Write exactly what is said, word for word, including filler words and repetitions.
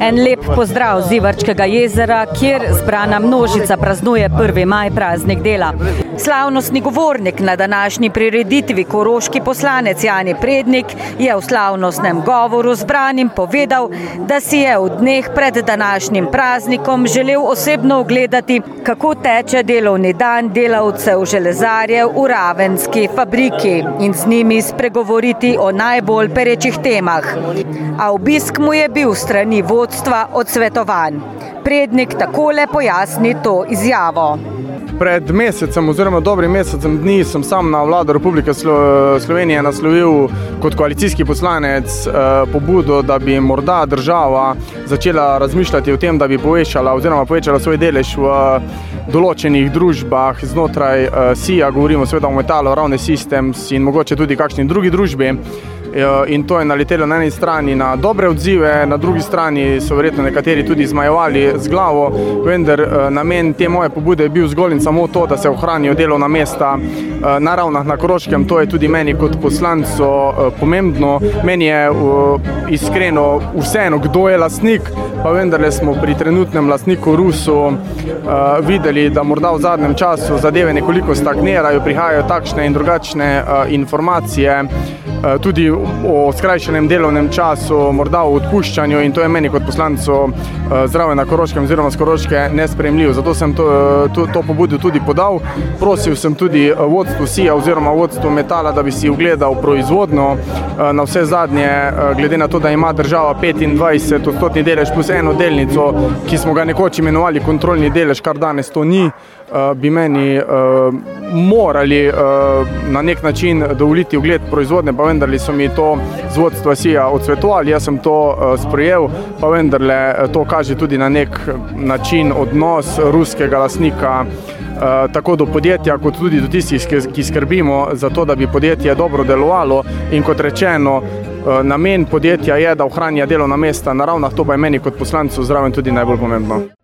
En lep pozdrav z Ivarčkega jezera, kjer zbrana množica praznuje prvi maj, praznik dela. Slavnostni govornik na današnji prireditvi, koroški poslanec Jani Prednik, je v slavnostnem govoru zbranim povedal, da si je v dneh pred današnjim praznikom želel osebno ogledati, kako teče delovni dan delavcev železarjev v ravenski fabriki in z njimi spregovoriti o najbolj perečih temah. A obisk mu je bil strani vodstva odsvetovan. Prednik takole pojasni to izjavo. Pred mesecem oziroma dobrim mesecem dni sem sam na vlado Republike Slovenije naslovil kot koalicijski poslanec pobudo, da bi morda država začela razmišljati o tem, da bi povečala oziroma povečala svoj delež v določenih družbah znotraj S I A, govorimo seveda o Metalu, Ravne Systems in mogoče tudi kakšni drugi družbi. In to je naletelo na eni strani na dobre odzive, na drugi strani so verjetno nekateri tudi zmajevali z glavo, vendar namen te moje pobude je bil zgolj in samo to, da se ohranijo delovna mesta na Ravnah na Koroškem. To je tudi meni kot poslancu pomembno. Meni je iskreno vseeno, kdo je lastnik, pa vendarle smo pri trenutnem lastniku Rusu videli, da morda v zadnjem času zadeve nekoliko stagnirajo, prihajajo takšne in drugačne informacije, tudi o skrajšanem delovnem času, morda o odpuščanju, in to je meni kot poslancu zraven na Koroškem oziroma s Koroške nesprejemljivo. Zato sem to, to, to pobudo tudi podal. Prosil sem tudi vodstvo S I A oziroma vodstvo Metala, da bi si ogledal proizvodno. Na vse zadnje, glede na to, da ima država petindvajset odstotni delež plus eno delnico, ki smo ga nekoč imenovali kontrolni delež, kar danes to ni, bi meni morali na nek način dovoliti ogled proizvodne, pa vendarle so mi to z vodstva S I A odsvetovali, jaz sem to sprejel, pa vendarle to kaže tudi na nek način odnos ruskega lastnika tako do podjetja, kot tudi do tistih, ki skrbimo za to, da bi podjetje dobro delovalo. In kot rečeno, namen podjetja je, da ohranja delovna mesta na Ravnah, to pa je meni kot poslancu zraven tudi najbolj pomembno.